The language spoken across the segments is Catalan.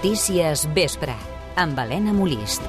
Notícies Vespre, amb Helena Molist.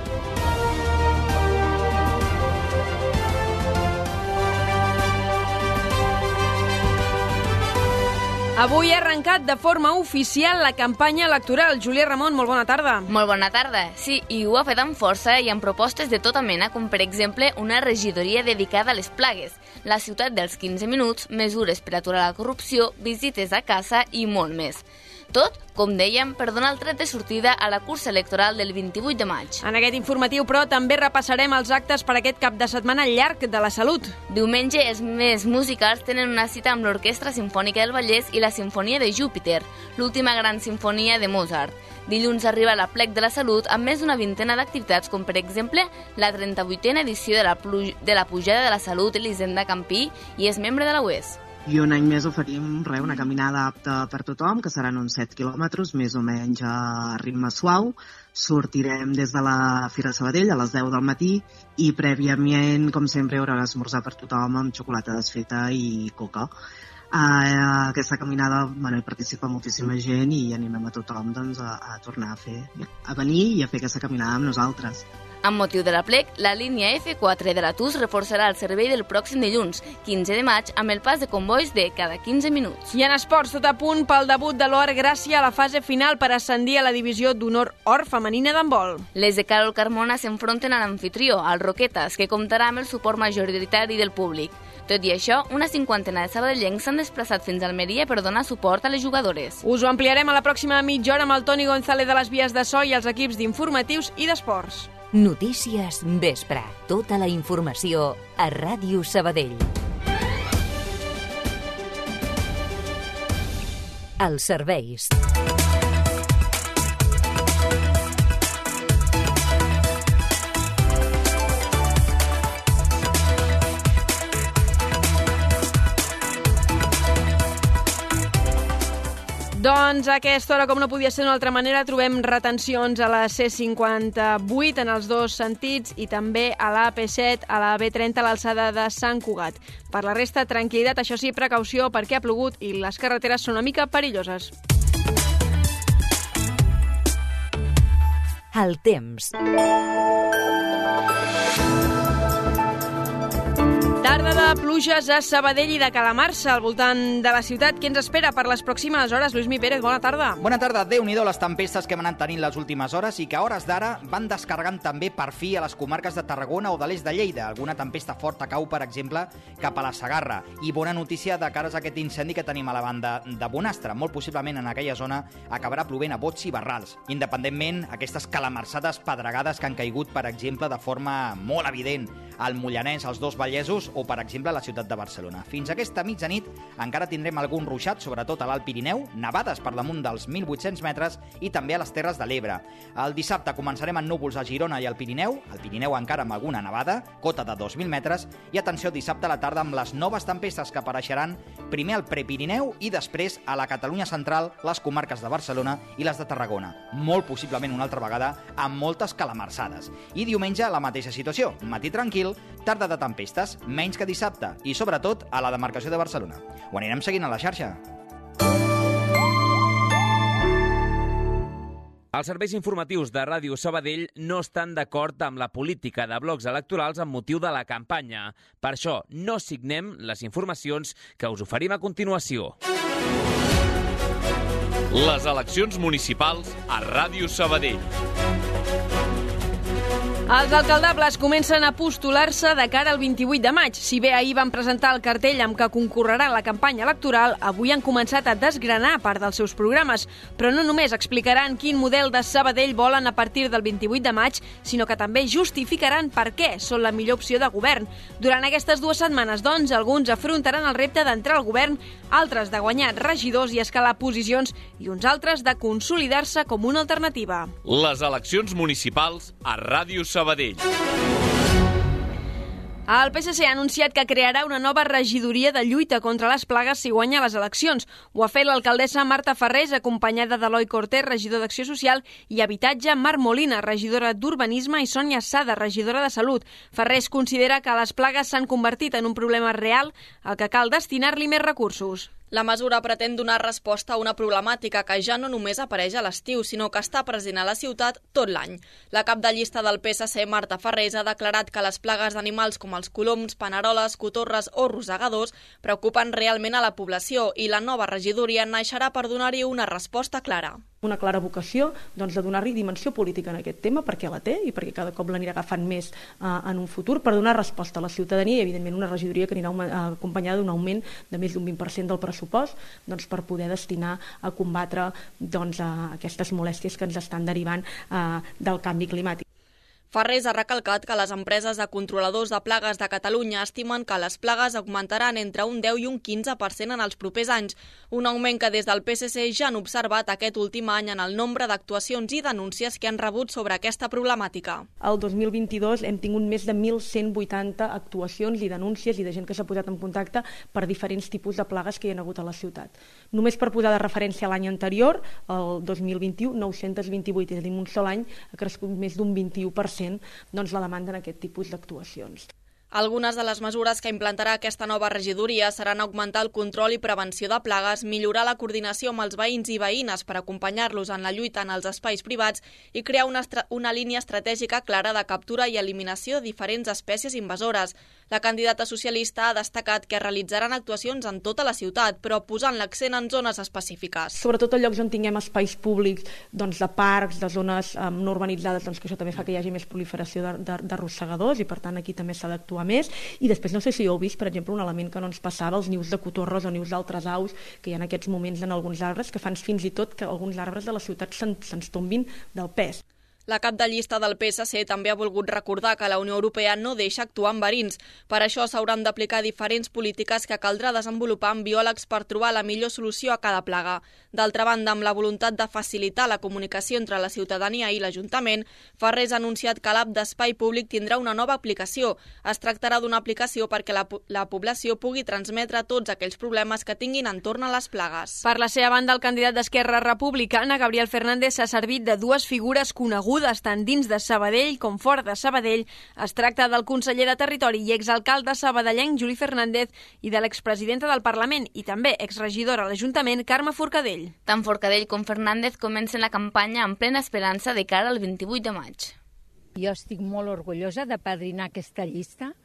Avui ha arrencat de forma oficial la campanya electoral. Júlia Ramon, molt bona tarda. Molt bona tarda. Sí, i ho ha fet amb força i amb propostes de tota mena, com per exemple una regidoria dedicada a les plagues, la ciutat dels 15 minuts, mesures per aturar la corrupció, visites a casa i molt més. Tot, com dèiem, per donar el tret de sortida a la cursa electoral del 28 de maig. En aquest informatiu, però, també repassarem els actes per aquest cap de setmana llarg de la salut. Diumenge, els més musicals tenen una cita amb l'Orquestra Simfònica del Vallès i la Simfonia de Júpiter, l'última gran sinfonia de Mozart. Dilluns arriba l'Aplec de la Salut amb més d'una vintena d'activitats, com per exemple la 38a edició de la Pujada de la Salut Elisenda Campí i és membre de la UES. I un any més oferim una caminada apta per tothom, que seran uns 7 quilòmetres, més o menys a ritme suau. Sortirem des de la Fira de Sabadell a les 10 del matí i prèviament, com sempre, hi haurà esmorzar per tothom amb xocolata desfeta i coca. Aquesta caminada hi participa moltíssima gent i animem a tothom a tornar a venir i a fer aquesta caminada amb nosaltres. Amb motiu de l'Aplec, la línia F4 de la TUS reforçarà el servei del pròxim dilluns, 15 de maig, amb el pas de convois de cada 15 minuts. I en esports, tot a punt pel debut de l'Or Gràcia a la fase final per ascendir a la divisió d'honor or femenina d'handbol. Les de Carol Carmona s'enfronten a l'anfitrió, al Roquetes, que comptarà amb el suport majoritari del públic. Tot i això, una cinquantena de sabadellencs s'han desplaçat fins a Almeria per donar suport a les jugadores. Us ho ampliarem a la pròxima mitja hora amb el Toni González de les vies de so i els equips d'informatius i d'esports. Notícies Vespre. Tota la informació a Ràdio Sabadell. Els serveis. Doncs a aquesta hora, com no podia ser d'una altra manera, trobem retencions a la C58 en els dos sentits i també a la AP7, a la B30 a l'alçada de Sant Cugat. Per la resta, tranquil·litat, això sí, precaució perquè ha plogut i les carreteres són una mica perilloses. El temps. Tarda de pluges a Sabadell i de Calamarsa, al voltant de la ciutat. Què ens espera per les pròximes hores? Lluís Mi Pérez, bona tarda. Bona tarda. Déu-n'hi-do les tempestes que hem anat tenint les últimes hores i que a hores d'ara van descarregant també per fi a les comarques de Tarragona o de l'est de Lleida. Alguna tempesta forta cau, per exemple, cap a la Segarra. I bona notícia de cares a aquest incendi que tenim a la banda de Bonastre. Molt possiblement en aquella zona acabarà plovent a bots i barrals. Independentment, aquestes calamarsades pedregades que han caigut, per exemple, de forma molt evident al Mollanès, als dos Vallesos o, per exemple, a la ciutat de Barcelona. Fins aquesta mitjanit encara tindrem algun ruixat, sobretot a l'Alt Pirineu, nevades per damunt dels 1.800 metres i també a les Terres de l'Ebre. El dissabte començarem amb núvols a Girona i al Pirineu encara amb alguna nevada, cota de 2.000 metres, i atenció, dissabte a la tarda amb les noves tempestes que apareixeran primer al Prepirineu i després a la Catalunya central, les comarques de Barcelona i les de Tarragona. Molt possiblement una altra vegada amb moltes calamarsades. I diumenge la mateixa situació, matí tranquil, tarda de tempestes, menys que dissabte i, sobretot, a la demarcació de Barcelona. Ho anirem seguint a la xarxa. Els serveis informatius de Ràdio Sabadell no estan d'acord amb la política de blocs electorals amb motiu de la campanya. Per això no signem les informacions que us oferim a continuació. Les eleccions municipals a Ràdio Sabadell. Els alcaldables comencen a postular-se de cara al 28 de maig. Si bé ahir van presentar el cartell amb què concorreran la campanya electoral, avui han començat a desgranar part dels seus programes. Però no només explicaran quin model de Sabadell volen a partir del 28 de maig, sinó que també justificaran per què són la millor opció de govern. Durant aquestes 2 setmanes, doncs, alguns afrontaran el repte d'entrar al govern, altres de guanyar regidors i escalar posicions i uns altres de consolidar-se com una alternativa. Les eleccions municipals a Ràdio Sabadell. El PSC ha anunciat que crearà una nova regidoria de lluita contra les plagues si guanya les eleccions. Ho ha fet l'alcaldessa Marta Ferrés, acompanyada d'Eloi Cortés, regidor d'Acció Social, i Habitatge, Marc Molina, regidora d'Urbanisme, i Sònia Sada, regidora de Salut. Ferrés considera que les plagues s'han convertit en un problema real al que cal destinar-li més recursos. La mesura pretén donar resposta a una problemàtica que ja no només apareix a l'estiu, sinó que està present a la ciutat tot l'any. La cap de llista del PSC, Marta Farrés, ha declarat que les plagues d'animals com els coloms, paneroles, cotorres o rosegadors preocupen realment a la població i la nova regidoria naixerà per donar-hi una resposta clara. Una clara vocació de donar-li dimensió política en aquest tema, perquè la té i perquè cada cop l'anirà agafant més en un futur, per donar resposta a la ciutadania i, evidentment, una regidoria que anirà acompanyada d'un augment de més d'un 20% del pressupost per poder destinar a combatre aquestes molèsties que ens estan derivant del canvi climàtic. Farrés ha recalcat que les empreses de controladors de plagues de Catalunya estimen que les plagues augmentaran entre un 10 i un 15% en els propers anys, un augment que des del PSC ja han observat aquest últim any en el nombre d'actuacions i denúncies que han rebut sobre aquesta problemàtica. El 2022 hem tingut més de 1.180 actuacions i denúncies i de gent que s'ha posat en contacte per diferents tipus de plagues que hi ha hagut a la ciutat. Només per posar de referència l'any anterior, el 2021, 928, és a dir, en un sol any ha crescut més d'un 21%. La demanda en aquest tipus d'actuacions. Algunes de les mesures que implantarà aquesta nova regidoria seran augmentar el control i prevenció de plagues, millorar la coordinació amb els veïns i veïnes per acompanyar-los en la lluita en els espais privats i crear una línia estratègica clara de captura i eliminació de diferents espècies invasores. La candidata socialista ha destacat que realitzaran actuacions en tota la ciutat, però posant l'accent en zones específiques. Sobretot a llocs on tinguem espais públics, de parcs, de zones no urbanitzades, que això també fa que hi hagi més proliferació de rosegadors i per tant aquí també s'ha d'actuar més. I després no sé si heu vist, per exemple, un element que no ens passava, els nius de cotorres o nius d'altres aus que hi ha en aquests moments en alguns arbres que fan fins i tot que alguns arbres de la ciutat se'ns tombin del pes. La cap de llista del PSC també ha volgut recordar que la Unió Europea no deixa actuar amb verins. Per això s'hauran d'aplicar diferents polítiques que caldrà desenvolupar amb biòlegs per trobar la millor solució a cada plaga. D'altra banda, amb la voluntat de facilitar la comunicació entre la ciutadania i l'Ajuntament, Farrés ha anunciat que l'app d'Espai Públic tindrà una nova aplicació. Es tractarà d'una aplicació perquè la població pugui transmetre tots aquells problemes que tinguin entorn a les plagues. Per la seva banda, el candidat d'Esquerra Republicana, Gabriel Fernández, s'ha servit de dues figures conegudes tant dins de Sabadell com fora de Sabadell. Es tracta del conseller de Territori i exalcalde sabadellenc Juli Fernández i de l'expresidenta del Parlament i també exregidora a l'Ajuntament Carme Forcadell. Tant Forcadell com Fernández comencen la campanya amb plena esperança de cara al 28 de maig. Jo estic molt orgullosa de padrinar aquesta llista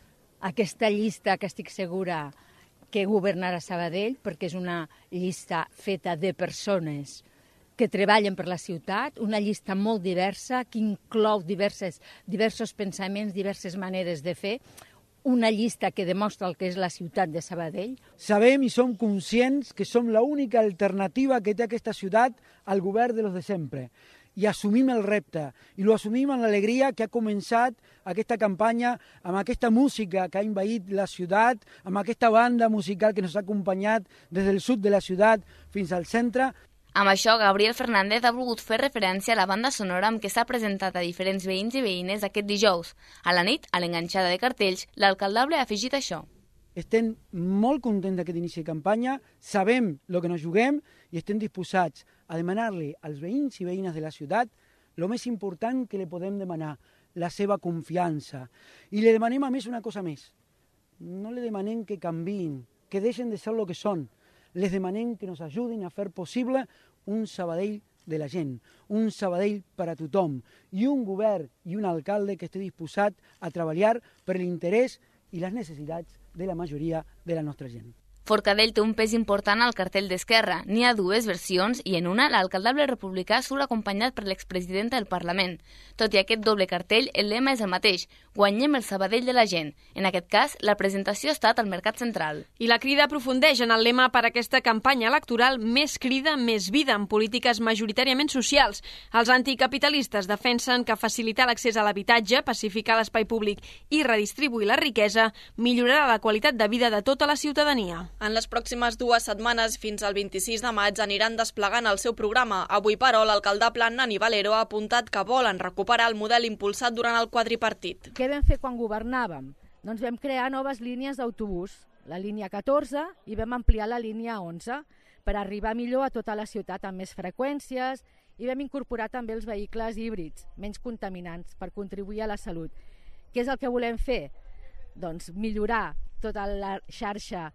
que estic segura que governarà Sabadell, perquè és una llista feta de persones que treballen per la ciutat, una llista molt diversa, que inclou diversos pensaments, diverses maneres de fer, una llista que demostra el que és la ciutat de Sabadell. Sabem i som conscients que som l'única alternativa que té aquesta ciutat al govern de los de sempre. I assumim el repte, i lo assumim amb l'alegria que ha començat aquesta campanya, amb aquesta música que ha envaït la ciutat, amb aquesta banda musical que ens ha acompanyat des del sud de la ciutat fins al centre. Amb això, Gabriel Fernández ha volgut fer referència a la banda sonora amb què s'ha presentat a diferents veïns i veïnes aquest dijous. A la nit, a l'enganxada de cartells, l'alcaldable ha afegit això. Estem molt contents d'aquest inici de campanya, sabem el que ens juguem i estem disposats a demanar-li als veïns i veïnes de la ciutat el més important que li podem demanar, la seva confiança. I li demanem a més una cosa més. No li demanem que canviïn, que deixen de ser el que són. Les demanem que ens ajudin a fer possible un Sabadell de la gent, un Sabadell per a tothom i un govern i un alcalde que estigui disposat a treballar per l'interès i les necessitats de la majoria de la nostra gent. Forcadell té un pes important al cartell d'Esquerra. N'hi ha dues versions i en una l'alcaldable republicà surt acompanyat per l'expresidenta del Parlament. Tot i aquest doble cartell, el lema és el mateix: guanyem el Sabadell de la gent. En aquest cas, la presentació ha estat al Mercat Central. I la Crida aprofundeix en el lema per aquesta campanya electoral Més crida, més vida, amb polítiques majoritàriament socials. Els anticapitalistes defensen que facilitar l'accés a l'habitatge, pacificar l'espai públic i redistribuir la riquesa millorarà la qualitat de vida de tota la ciutadania. En les pròximes 2 setmanes, fins al 26 de maig, aniran desplegant el seu programa. Avui, però, l'alcaldable Nani Valero ha apuntat que volen recuperar el model impulsat durant el quadripartit. Què vam fer quan governàvem? Doncs vam crear noves línies d'autobús, la línia 14, i vam ampliar la línia 11 per arribar millor a tota la ciutat amb més freqüències, i vam incorporar també els vehicles híbrids, menys contaminants, per contribuir a la salut. Què és el que volem fer? Doncs millorar tota la xarxa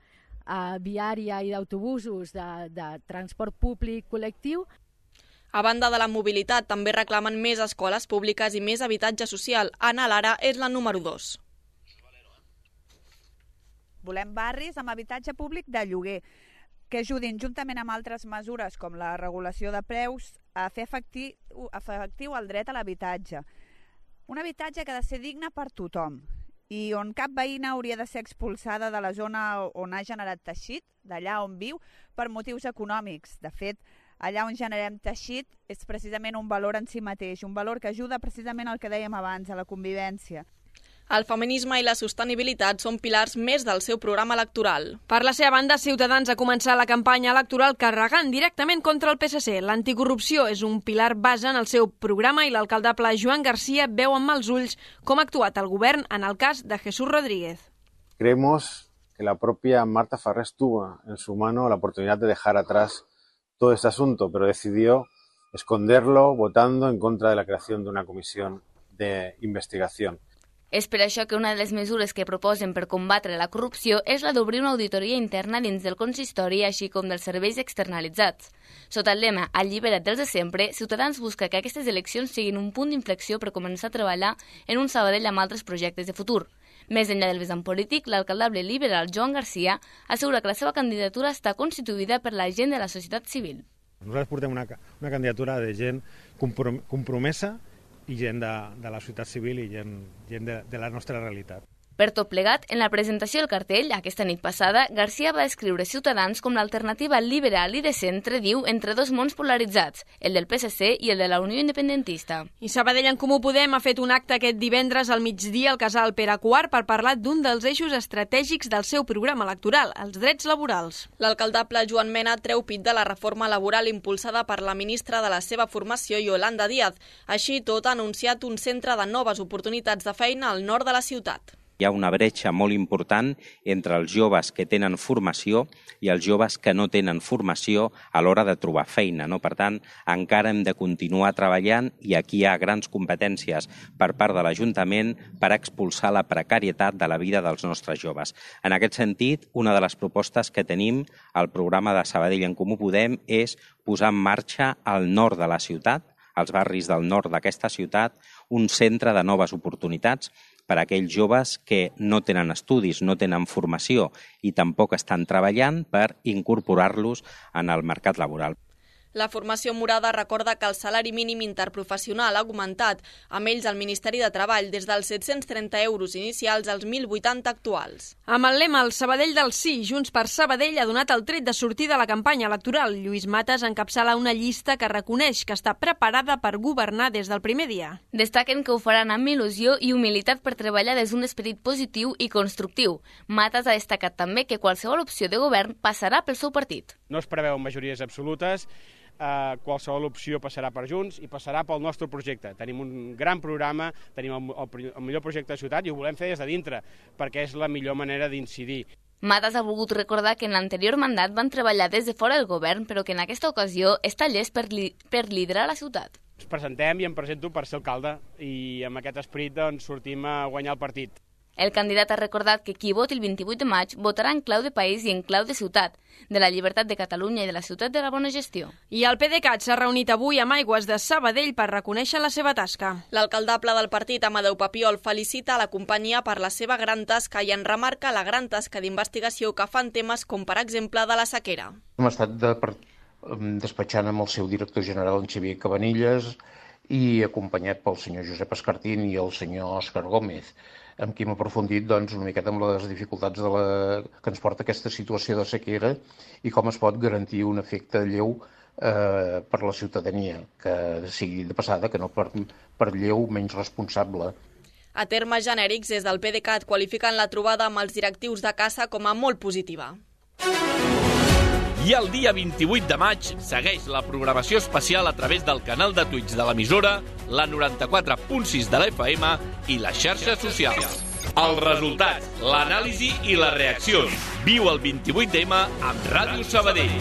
viària i d'autobusos, de transport públic col·lectiu. A banda de la mobilitat, també reclamen més escoles públiques i més habitatge social. Anna Lara és la número 2. Volem barris amb habitatge públic de lloguer, que ajudin juntament amb altres mesures com la regulació de preus a fer efectiu el dret a l'habitatge. Un habitatge que ha de ser digne per tothom i on cap veïna hauria de ser expulsada de la zona on ha generat teixit, d'allà on viu, per motius econòmics. De fet, allà on generem teixit és precisament un valor en si mateix, un valor que ajuda precisament al que dèiem abans, a la convivència. El feminisme i la sostenibilitat són pilars més del seu programa electoral. Per la seva banda, Ciutadans ha començat la campanya electoral carregant directament contra el PSC. L'anticorrupció és un pilar base en el seu programa i l'alcaldable Joan Garcia veu amb mals ulls com ha actuat el govern en el cas de Jesús Rodríguez. Creemos que la propia Marta Farrés tuvo en su mano la oportunidad de dejar atrás todo este asunto, pero decidió esconderlo votando en contra de la creación de una comisión de investigación. És per això que una de les mesures que proposen per combatre la corrupció és la d'obrir una auditoria interna dins del consistori, així com dels serveis externalitzats. Sota el lema "Allibera't dels de sempre", Ciutadans busca que aquestes eleccions siguin un punt d'inflexió per començar a treballar en un Sabadell amb altres projectes de futur. Més enllà del vessant polític, l'alcaldable liberal Joan Garcia assegura que la seva candidatura està constituïda per la gent de la societat civil. Nosaltres portem una candidatura de gent compromesa i gent de la societat civil i gent de la nostra realitat. Per tot plegat, en la presentació del cartell, aquesta nit passada, Garcia va descriure Ciutadans com l'alternativa liberal i de centre, diu, entre dos mons polaritzats, el del PSC i el de la Unió Independentista. I Sabadell en Comú Podem ha fet un acte aquest divendres al migdia al casal Pere IV per parlar d'un dels eixos estratègics del seu programa electoral, els drets laborals. L'alcaldable Joan Mena treu pit de la reforma laboral impulsada per la ministra de la seva formació, Yolanda Díaz. Així tot, ha anunciat un centre de noves oportunitats de feina al nord de la ciutat. Hi ha una bretxa molt important entre els joves que tenen formació i els joves que no tenen formació a l'hora de trobar feina. Per tant, encara hem de continuar treballant i aquí hi ha grans competències per part de l'Ajuntament per expulsar la precarietat de la vida dels nostres joves. En aquest sentit, una de les propostes que tenim al programa de Sabadell en Comú Podem és posar en marxa al nord de la ciutat, als barris del nord d'aquesta ciutat, un centre de noves oportunitats per a aquells joves que no tenen estudis, no tenen formació i tampoc estan treballant per incorporar-los en el mercat laboral. La formació morada recorda que el salari mínim interprofessional ha augmentat, amb ells al Ministeri de Treball, des dels 730 euros inicials als 1.080 actuals. Amb el lema "El Sabadell del sí", Junts per Sabadell ha donat el tret de sortida a la campanya electoral. Lluís Matas encapçala una llista que reconeix que està preparada per governar des del primer dia. Destaquen que ho faran amb il·lusió i humilitat per treballar des d'un esperit positiu i constructiu. Matas ha destacat també que qualsevol opció de govern passarà pel seu partit. No es preveuen majories absolutes, qualsevol opció passarà per Junts i passarà pel nostre projecte. Tenim un gran programa, tenim el millor projecte de ciutat i ho volem fer des de dintre, perquè és la millor manera d'incidir. Matas ha volgut recordar que en l'anterior mandat van treballar des de fora del govern, però que en aquesta ocasió està llest per liderar la ciutat. Ens presentem i em presento per ser alcalde i amb aquest esperit doncs, sortim a guanyar el partit. El candidat ha recordat que qui voti el 28 de maig votarà en clau de país i en clau de ciutat, de la llibertat de Catalunya i de la ciutat de la bona gestió. I el PDeCAT s'ha reunit avui amb Aigües de Sabadell per reconèixer la seva tasca. L'alcaldable del partit, Amadeu Papiol, felicita a la companyia per la seva gran tasca i en remarca la gran tasca d'investigació que fan temes com, per exemple, de la sequera. Hem estat despatxant amb el seu director general, en Xavier Cabanilles, i acompanyat pel senyor Josep Escartín i el senyor Òscar Gómez, amb qui hem aprofundit una miqueta amb les dificultats que ens porta aquesta situació de sequera i com es pot garantir un efecte lleu per la ciutadania, que sigui de passada, que no per lleu menys responsable. A termes genèrics, des del PDeCAT qualifiquen la trobada amb els directius de Casa com a molt positiva. I el dia 28 de maig segueix la programació especial a través del canal de Twitch de l'emissora, la 94.6 de la FM i les xarxes socials. Els resultats, l'anàlisi i les reaccions. Viu el 28M amb Ràdio Sabadell.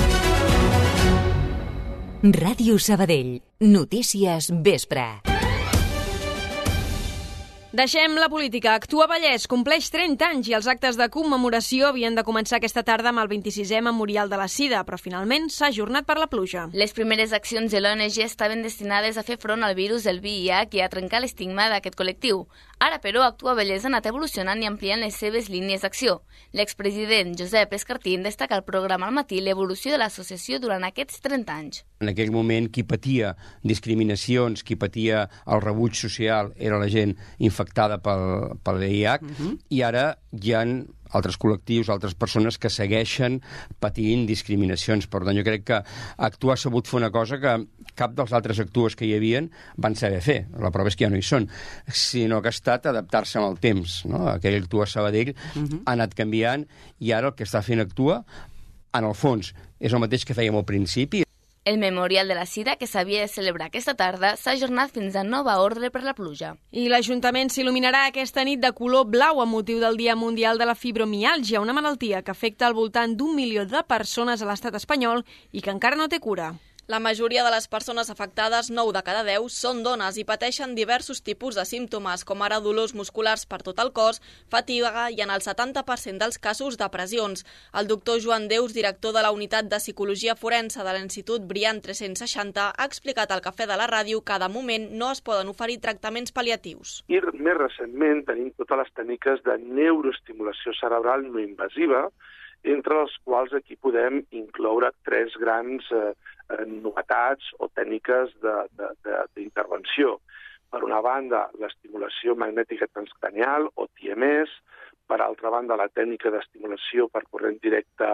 Ràdio Sabadell. Notícies vespre. Deixem la política. Actua Vallès compleix 30 anys i els actes de commemoració havien de començar aquesta tarda amb el 26è Memorial de la Sida, però finalment s'ha ajornat per la pluja. Les primeres accions de l'ONG estaven destinades a fer front al virus del VIH i a trencar l'estigma d'aquest col·lectiu. Ara, però, Actua Vallès ha anat evolucionant i ampliant les seves línies d'acció. L'expresident Josep Escartín destaca al programa al matí l'evolució de l'associació durant aquests 30 anys. En aquell moment, qui patia discriminacions, qui patia el rebuig social, era la gent infectada pel VIH, i ara hi ha altres col·lectius, altres persones que segueixen patint discriminacions. Per tant, jo crec que Actua ha sabut fer una cosa que cap dels altres Actues que hi havien van saber fer. La prova és que ja no hi són, sinó que ha estat adaptar-se amb el temps. No? Aquell Actua Sabadell ha anat canviant i ara el que està fent Actua, en el fons, és el mateix que fèiem al principi. El Memorial de la Sida, que s'havia de celebrar aquesta tarda, s'ha ajornat fins a nova ordre per la pluja. I l'Ajuntament s'il·luminarà aquesta nit de color blau amb motiu del Dia Mundial de la Fibromiàlgia, una malaltia que afecta al voltant d'1 milió de persones a l'estat espanyol i que encara no té cura. La majoria de les persones afectades, 9 de cada 10, són dones i pateixen diversos tipus de símptomes, com ara dolors musculars per tot el cos, fatiga i en el 70% dels casos depressions. El doctor Joan Deus, director de la Unitat de Psicologia Forense de l'Institut Brian 360, ha explicat al Cafè de la Ràdio que de moment no es poden oferir tractaments pal·liatius. I més recentment tenim totes les tècniques de neuroestimulació cerebral no invasiva, entre les quals aquí podem incloure 3 grans novetats o tècniques d'intervenció. Per una banda, l'estimulació magnètica transcranial, o TMS, per altra banda, la tècnica d'estimulació per corrent directe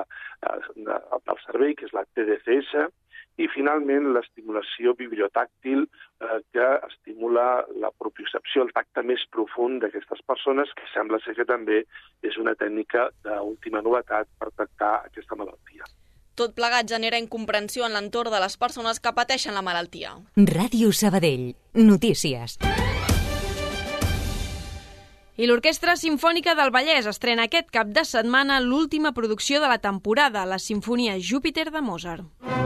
del cervell, que és la TDCS, i finalment l'estimulació bibliotàctil que estimula la propiocepció, el tacte més profund d'aquestes persones, que sembla ser que també és una tècnica d'última novetat per tractar aquesta malaltia. Tot plegat genera incomprensió en l'entorn de les persones que pateixen la malaltia. Ràdio Sabadell. Notícies. I l'Orquestra Simfònica del Vallès estrena aquest cap de setmana l'última producció de la temporada, la Simfonia Júpiter de Mozart.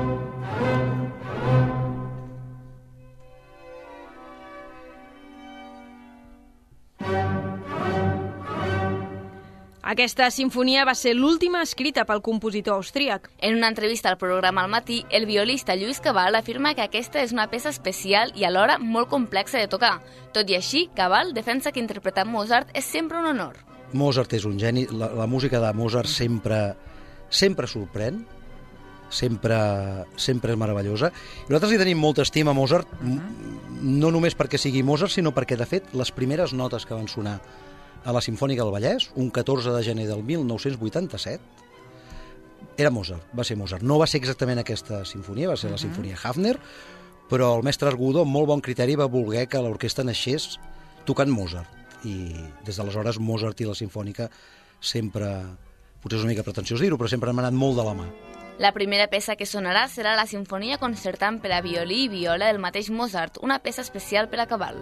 Aquesta sinfonia va ser l'última escrita pel compositor austríac. En una entrevista al programa Al matí, el violista Lluís Cabal afirma que aquesta és una peça especial i alhora molt complexa de tocar. Tot i així, Cabal defensa que interpretar Mozart és sempre un honor. Mozart és un geni, la música de Mozart sempre sorprèn, sempre és meravellosa. I nosaltres li tenim molta estima a Mozart, no només perquè sigui Mozart, sinó perquè, de fet, les primeres notes que van sonar a la Simfònica del Vallès, un 14 de gener del 1987, era Mozart, va ser Mozart. No va ser exactament aquesta sinfonia, va ser la Sinfonia Hafner, però el mestre Argudo, amb molt bon criteri, va voler que l'orquestra naixés tocant Mozart. I des d'aleshores Mozart i la Simfònica sempre, potser és una mica pretensiós dir-ho, però sempre han anat molt de la mà. La primera peça que sonarà serà la Sinfonia concertant per a violí i viola del mateix Mozart, una peça especial per a Cabal.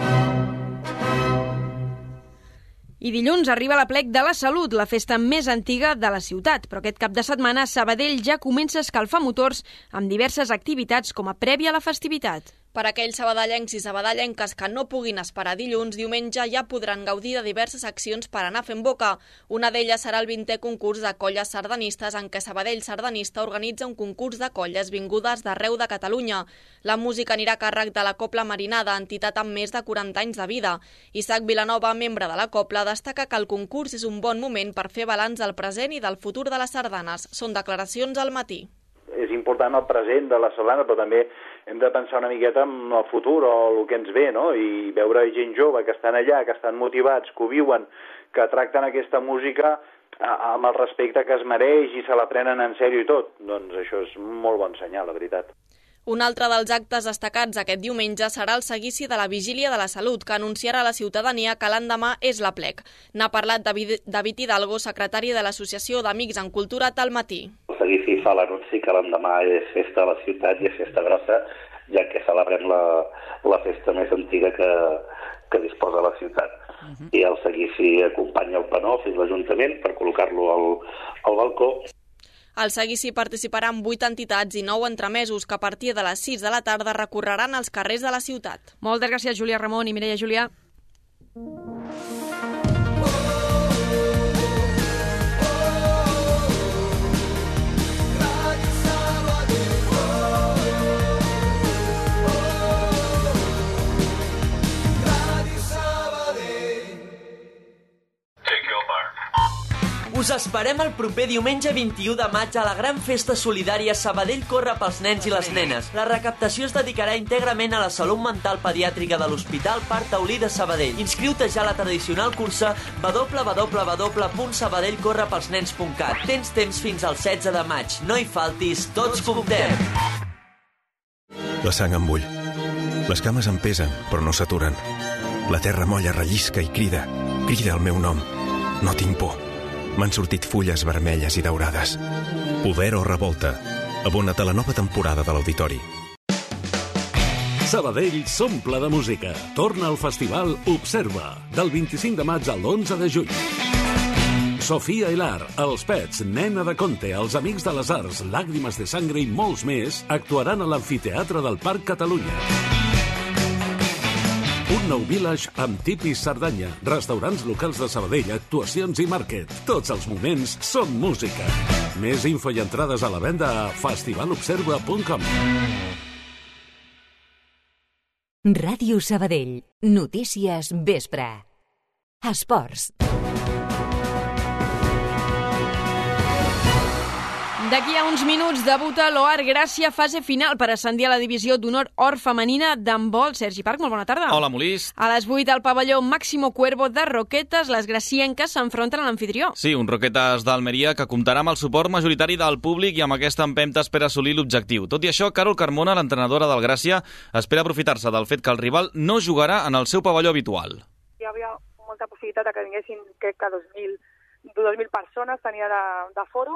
I dilluns arriba l'Aplec de la Salut, la festa més antiga de la ciutat. Però aquest cap de setmana Sabadell ja comença a escalfar motors amb diverses activitats com a prèvia a la festivitat. Per aquells sabadellencs i sabadellenques que no puguin esperar dilluns, diumenge ja podran gaudir de diverses accions per anar fent boca. Una d'elles serà el 20è concurs de colles sardanistes, en què Sabadell Sardanista organitza un concurs de colles vingudes d'arreu de Catalunya. La música anirà a càrrec de la Copla Marinada, entitat amb més de 40 anys de vida. Isaac Vilanova, membre de la Copla, destaca que el concurs és un bon moment per fer balanç del present i del futur de les sardanes. Són declaracions al matí. És important el present de la sardana, però també hem de pensar una miqueta en el futur o el que ens ve, no? I veure gent jove que estan allà, que estan motivats, que ho viuen, que tracten aquesta música amb el respecte que es mereix i se la prenen en sèrio i tot. Doncs això és molt bon senyal, la veritat. Un altre dels actes destacats aquest diumenge serà el seguici de la Vigília de la Salut, que anunciarà a la ciutadania que l'endemà és l'Aplec. N'ha parlat David Hidalgo, secretari de l'Associació d'Amics en Cultura Tal Matí. El seguici fa l'anunci que l'endemà és festa a la ciutat i és festa grossa, ja que celebrem la festa més antiga que disposa la ciutat. I el seguici acompanya el penó fins a l'Ajuntament per col·locar-lo al balcó. Al seguici participaran 8 entitats i 9 entremesos que a partir de les 6 de la tarda recorreran els carrers de la ciutat. Moltes gràcies, Júlia Ramon i Mireia Julià. Us esperem el proper diumenge 21 de maig a la gran festa solidària Sabadell Corre pels nens i les nenes. La recaptació es dedicarà íntegrament a la salut mental pediàtrica de l'Hospital Parc Taulí de Sabadell. Inscriu-te ja a la tradicional cursa www.sabadellcorrepelsnens.cat. Tens temps fins al 16 de maig. No hi faltis, tots comptem! La sang em bull. Les cames em pesen, però no s'aturen. La terra molla, rellisca i crida. Crida el meu nom. No tinc por. M'han sortit fulles vermelles i daurades. Poder o revolta. Abona't a la nova temporada de l'Auditori. Sabadell s'omple de música. Torna al festival Observa, del 25 de maig al 11 de juny. Sofia Hilar, Els Pets, Nena de Conte, Els Amics de les Arts, Làgrimes de Sangre i molts més actuaran a l'Amfiteatre del Parc Catalunya. Un nou village amb tipis Cerdanya, restaurants locals de Sabadell, actuacions i màrquet. Tots els moments són música. Més info i entrades a la venda a festivalobserva.com. Ràdio Sabadell. Notícies vespre. Esports. D'aquí a uns minuts debuta l'OAR Gràcia, fase final per ascendir a la divisió d'honor or femenina d'handbol. Sergi Parc, molt bona tarda. Hola, Molís. A les 8 al pavelló Máximo Cuervo de Roquetes, les gracienques s'enfronten a l'anfitrió. Sí, un Roquetes d'Almeria que comptarà amb el suport majoritari del públic i amb aquesta empenta espera assolir l'objectiu. Tot i això, Carol Carmona, l'entrenadora del Gràcia, espera aprofitar-se del fet que el rival no jugarà en el seu pavelló habitual. Hi havia molta possibilitat que vinguessin, crec que 2.000 persones tenia de foro,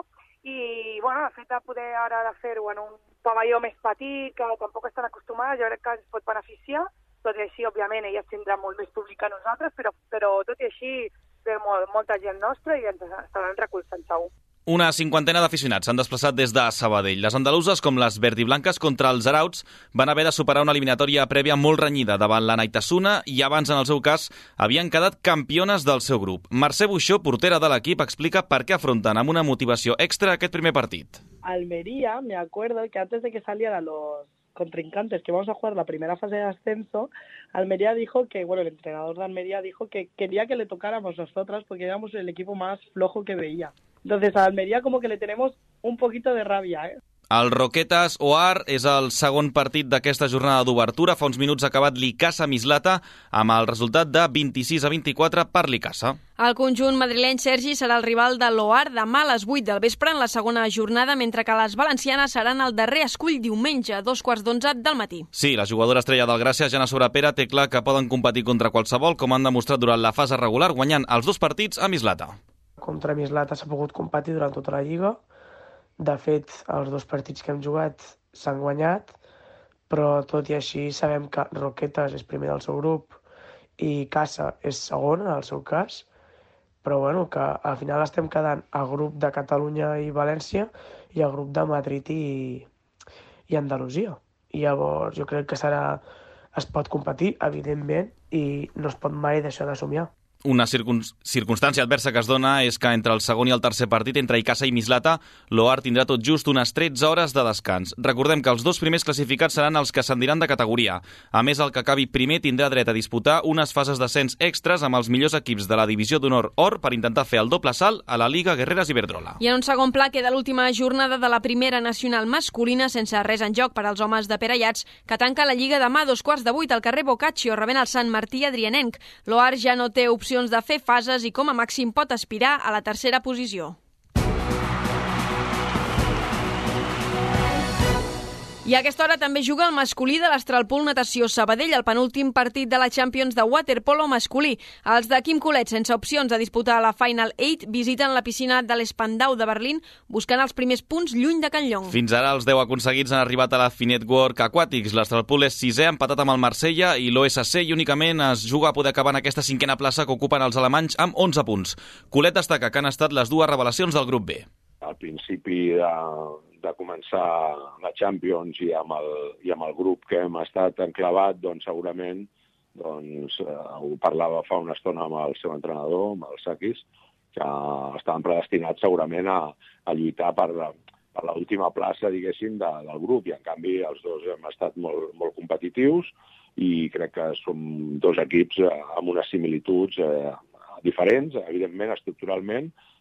i bueno, el fet de poder ara de fer-ho en un pavelló més petit, que tampoc estan acostumades, jo crec que ens pot beneficiar. Tot i així, òbviament, elles tindran molt més públic que nosaltres, però tot i així ve molta gent nostra i ens estaran recolzant segur. Una cinquantena d'aficionats s'han desplaçat des de Sabadell. Les andaluses, com les verdiblanques contra els arauts, van haver de superar una eliminatòria prèvia molt renyida davant la Naitasuna i abans, en el seu cas, havien quedat campiones del seu grup. Mercè Buixó, portera de l'equip, explica per què afronten amb una motivació extra aquest primer partit. Almería, me acuerdo que antes de que salieran los contrincantes que vamos a jugar la primera fase de ascenso, Almería dijo que, el entrenador de Almería dijo que quería que le tocáramos nosotras porque éramos el equipo más flojo que veía. Entonces a Almería como que le tenemos un poquito de rabia, ¿eh? El Roquetes OAR és el segon partit d'aquesta jornada d'obertura. Fa uns minuts ha acabat l'Icasa Mislata amb el resultat de 26-24 per l'Icasa. El conjunt madrileny, Sergi, serà el rival de l'OAR demà a les 8 del vespre en la segona jornada, mentre que les valencianes seran el darrer escull diumenge a 11:15 del matí. Sí, la jugadora estrella del Gràcia, Jana Sobrapera, té clar que poden competir contra qualsevol, com han demostrat durant la fase regular, guanyant els dos partits a Mislata. Contra Mislata s'ha pogut competir durant tota la Lliga. De fet, els dos partits que hem jugat s'han guanyat, però tot i així sabem que Roquetes és primer del seu grup i Casa és segon, en el seu cas, però que al final estem quedant al grup de Catalunya i València i al grup de Madrid i Andalusia. I llavors jo crec que es pot competir, evidentment, i no es pot mai deixar de somiar. Una circumstància adversa que es dona és que entre el segon i el tercer partit, entre Icasa i Mislata, l'OAR tindrà tot just unes 13 hores de descans. Recordem que els dos primers classificats seran els que ascendiran de categoria. A més, el que acabi primer tindrà dret a disputar unes fases d'ascens extres amb els millors equips de la divisió d'honor or per intentar fer el doble salt a la Liga Guerreres Iberdrola. I en un segon pla queda l'última jornada de la primera nacional masculina sense res en joc per als homes de Perellats, que tanca la Lliga demà a 7:15 al carrer Boccaccio, rebent el Sant Martí Adrianenc. L'OAR ja no té opcions de fer fases i com a màxim pot aspirar a la tercera posició. I a aquesta hora també juga el masculí de l'Astralpool Natació Sabadell, el penúltim partit de la Champions de waterpolo masculí. Els de Quim Colet, sense opcions de disputar la Final 8, visiten la piscina de l'Spandau de Berlín buscant els primers punts lluny de Can Llong. Fins ara els 10 aconseguits han arribat a la Finet World Aquatics. L'Astralpool és 6è, empatat amb el Marsella i l'OSC, i únicament es juga a poder acabar en aquesta 5a plaça que ocupen els alemanys amb 11 punts. Colet destaca que han estat les dues revelacions del grup B. Al principi de començar la Champions i amb el grup que hem estat enclavat, doncs segurament ho parlava fa una estona amb el seu entrenador, amb el Sakis, que estaven predestinats segurament a lluitar per l'última plaça, diguéssim, del grup, i en canvi els dos hem estat molt competitius i crec que som dos equips amb unes similituds diferents, evidentment, estructuralment,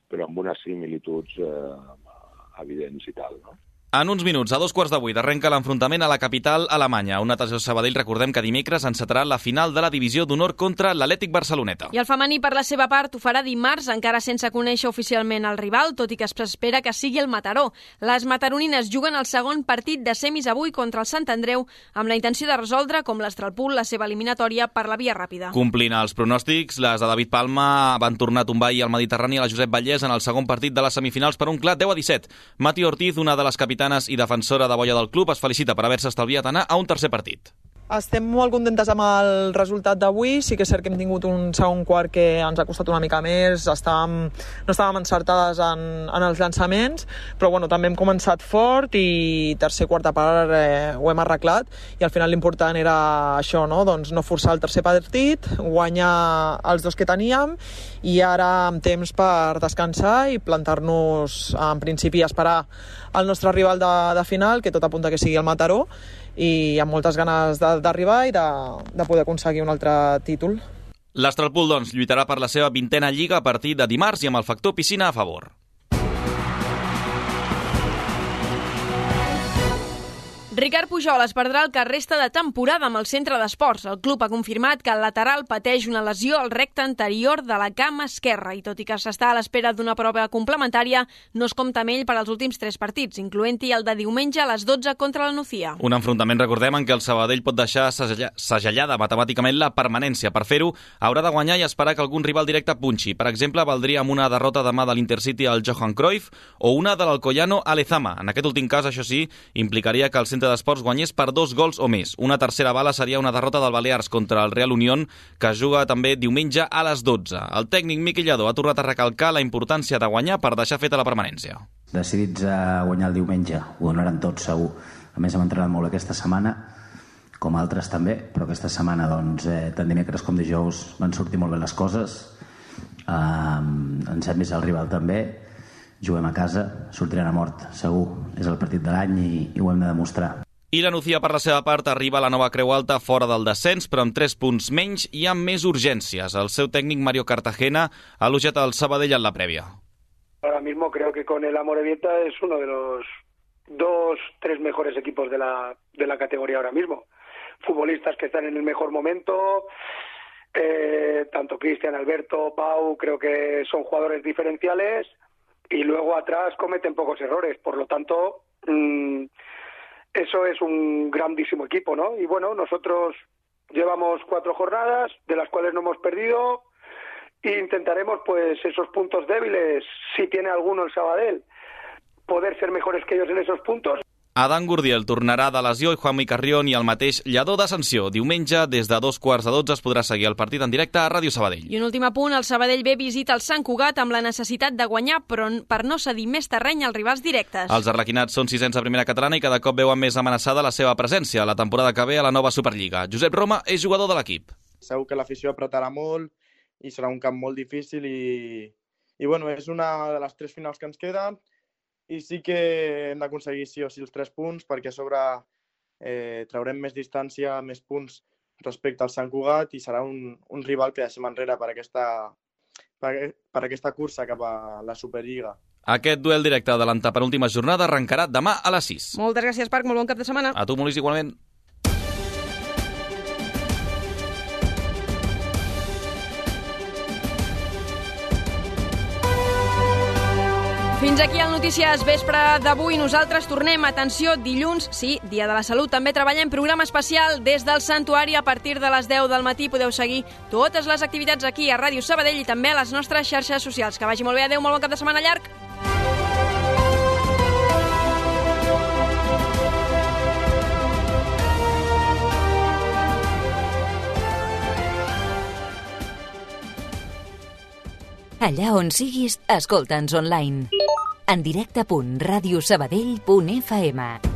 però amb unes similituds evidents i tal, no? En uns minuts, a 7:15, arrenca l'enfrontament a la capital alemanya. Un Natació Sabadell, recordem que dimecres encetarà la final de la divisió d'honor contra l'Atlètic Barceloneta. I el femení, per la seva part, ho farà dimarts, encara sense conèixer oficialment el rival, tot i que s'espera que sigui el Mataró. Les mataronines juguen el segon partit de semis avui contra el Sant Andreu, amb la intenció de resoldre, com l'Estralpul, la seva eliminatòria per la via ràpida. Complint els pronòstics, les de David Palma van tornar a tombar ahir al Mediterrani a la Josep Vallès en el segon partit de les semifinals per un clar 10-17. Mati Ortiz, una de les capitanes i defensora de boia del club, es felicita per haver-se estalviat anar a un tercer partit. Estem molt contentes amb el resultat d'avui. Sí que és cert que hem tingut un segon quart que ens ha costat una mica més. No estàvem encertades en els llançaments, però bueno, també hem començat fort i tercer, quarta part ho hem arreglat i al final l'important era això, no? Doncs no forçar el tercer partit, guanyar els dos que teníem i ara amb temps per descansar i plantar-nos en principi a esperar el nostre rival de final, que tot apunta que sigui el Mataró, i amb moltes ganes d'arribar i de poder aconseguir un altre títol. L'Estralpul, doncs, lluitarà per la seva 20a lliga a partir de dimarts i amb el factor piscina a favor. Ricard Pujol es perdrà el que resta de temporada amb el centre d'esports. El club ha confirmat que el lateral pateix una lesió al recte anterior de la cama esquerra i tot i que s'està a l'espera d'una prova complementària, no es compta amb ell per als últims 3 partits, incloent-hi el de diumenge a les 12 contra la Nucía. Un enfrontament, recordem, en què el Sabadell pot deixar segellada matemàticament la permanència. Per fer-ho, haurà de guanyar i esperar que algun rival directe punxi. Per exemple, valdria amb una derrota demà de l'Intercity al Johan Cruyff o una de l'Alcoyano a Lezama. En aquest últim cas, això sí, implicaria que el centre d'esports guanyés per 2 gols o més. Una tercera bala seria una derrota del Balears contra el Real Unión, que juga també diumenge a les 12. El tècnic Miquel Lladó ha tornat a recalcar la importància de guanyar per deixar feta la permanència. Decidits a guanyar el diumenge, ho donaran tots segur. A més, hem entrenat molt aquesta setmana, com altres també, però aquesta setmana, doncs, tant dimecres com dijous van sortir molt bé les coses. Ens hem vist el rival també, juguem a casa, sortirem a mort, segur. És el partit de l'any i ho hem de demostrar. I la Nucía, per la seva part, arriba a la nova Creu Alta fora del descens, però amb 3 punts menys i amb més urgències. El seu tècnic, Mario Cartagena, ha elogiat el Sabadell en la prèvia. Ahora mismo creo que con el Amorebieta es uno de los 2-3 mejores equipos de la categoría ahora mismo. Futbolistas que están en el mejor momento, tanto Cristian, Alberto, Pau, creo que son jugadores diferenciales y luego atrás cometen pocos errores, por lo tanto eso es un grandísimo equipo, ¿no? Y bueno, nosotros llevamos 4 jornadas, de las cuales no hemos perdido, e intentaremos, pues, esos puntos débiles, si tiene alguno el Sabadell, poder ser mejores que ellos en esos puntos. Adán Gurdiel tornarà de lesió i Juanmi Carrión i el mateix Lladó de sanció. Diumenge, des de 2:15 es podrà seguir el partit en directe a Ràdio Sabadell. I un últim apunt, el Sabadell B visita el Sant Cugat amb la necessitat de guanyar, però per no cedir més terreny als rivals directes. Els arlequinats són 600 a primera catalana i cada cop veuen més amenaçada la seva presència la temporada que ve a la nova Superliga. Josep Roma és jugador de l'equip. Segur que l'afició apretarà molt i serà un camp molt difícil i bueno, és una de les 3 finals que ens queden. I sí que hem d'aconseguir sí o sí els 3 punts perquè a sobre traurem més distància, més punts respecte al Sant Cugat i serà un rival que deixem enrere per aquesta cursa cap a la Superliga. Aquest duel directe de l'antepenúltima jornada arrencarà demà a les 6. Moltes gràcies, Parc. Molt bon cap de setmana. A tu, Molís, igualment. Fins aquí el Notícies Vespre d'avui. Nosaltres tornem, atenció, dilluns, sí, Dia de la Salut. També treballem programa especial des del Santuari a partir de les 10 del matí. Podeu seguir totes les activitats aquí a Ràdio Sabadell i també a les nostres xarxes socials. Que vagi molt bé, adeu, molt bon cap de setmana llarg. Allà on siguis, escolta'ns online. En directe.radiosabadell.fm